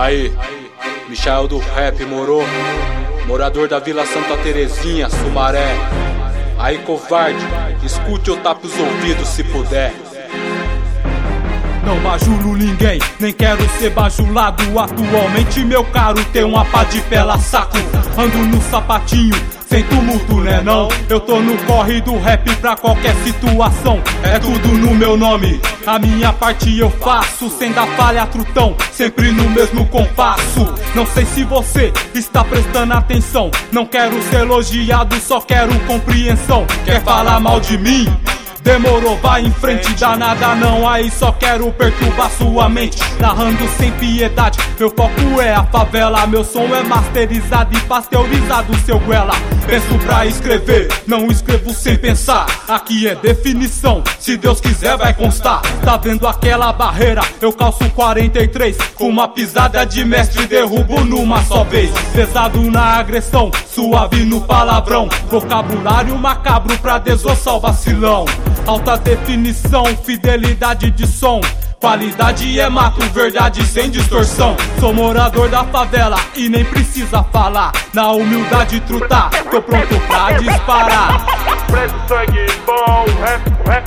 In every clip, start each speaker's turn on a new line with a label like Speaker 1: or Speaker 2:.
Speaker 1: Aí, Michael do Rap, moro? Morador da Vila Santa Terezinha, Sumaré. Aí, covarde, escute ou tape os ouvidos se puder.
Speaker 2: Não bajulo ninguém, nem quero ser bajulado. Atualmente, meu caro, tem uma pá de pela saco. Ando no sapatinho, sem tumulto, né não? Eu tô no corre do rap pra qualquer situação. É tudo no meu nome, a minha parte eu faço. Sem dar falha, trutão, sempre no mesmo compasso. Não sei se você está prestando atenção. Não quero ser elogiado, só quero compreensão. Quer falar mal de mim? Demorou, vai em frente, dá nada não. Aí só quero perturbar sua mente, narrando sem piedade. Meu foco é a favela, meu som é masterizado e pasteurizado, seu goela. Penso pra escrever, não escrevo sem pensar. Aqui é definição, se Deus quiser vai constar. Tá vendo aquela barreira? Eu calço 43, com uma pisada de mestre derrubo numa só vez. Pesado na agressão, suave no palavrão. Vocabulário macabro pra desossar o vacilão. Alta definição, fidelidade de som. Qualidade é mato, verdade sem distorção. Sou morador da favela e nem precisa falar. Na humildade trutar, tô pronto pra disparar.
Speaker 3: Preto, sangue bom, rap.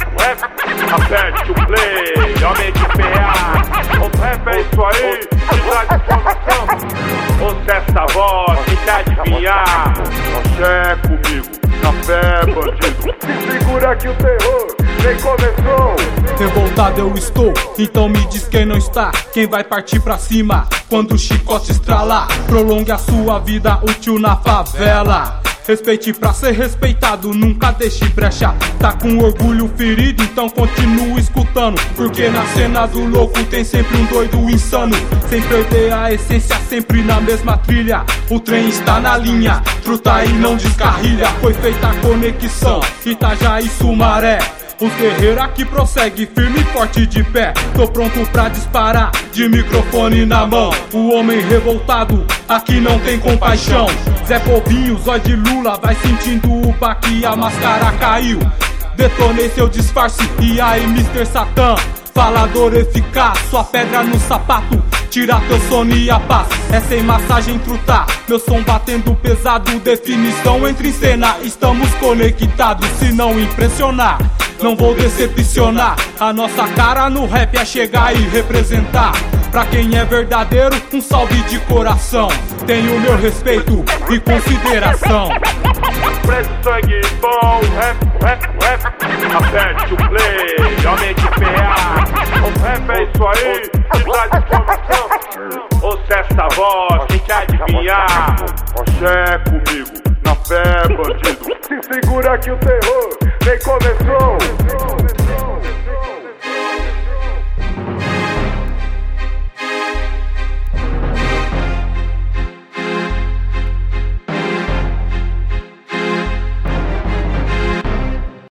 Speaker 3: Aperte o play, homem de PA. O rap é isso aí, de traz informação. Ouça essa voz, que quer adivinhar. Oxé comigo, café bandido. Se segura que o terror nem começou.
Speaker 2: Revoltado eu estou, então me diz quem não está. Quem vai partir pra cima quando o chicote estralar? Prolongue a sua vida útil na favela. Respeite pra ser respeitado, nunca deixe brecha. Tá com orgulho ferido, então continue escutando. Porque na cena do louco tem sempre um doido insano. Sem perder a essência, sempre na mesma trilha. O trem está na linha, truta e não descarrilha. Foi feita a conexão, Itajaí e Sumaré. Os guerreiros aqui prosseguem firme e forte de pé. Tô pronto pra disparar, de microfone na mão. O homem revoltado, aqui não tem compaixão. Zé Povinho, zóio de Lula, vai sentindo o baque, a máscara caiu. Detonei seu disfarce, e aí Mr. Satan? Falador eficaz, sua pedra no sapato. Tira teu sono e a paz, é sem massagem trutar. Meu som batendo pesado, definição entra em cena. Estamos conectados, se não impressionar não vou decepcionar. A nossa cara no rap é chegar e representar. Pra quem é verdadeiro, um salve de coração. Tenho meu respeito e consideração.
Speaker 3: Preto, sangue bom, rap. Aperte o play, homem de PA. O rap é isso aí, de traz informação. Ouça essa voz, quem quer adivinhar? Oxé comigo, na fé bandido. Se segura que o terror nem começou.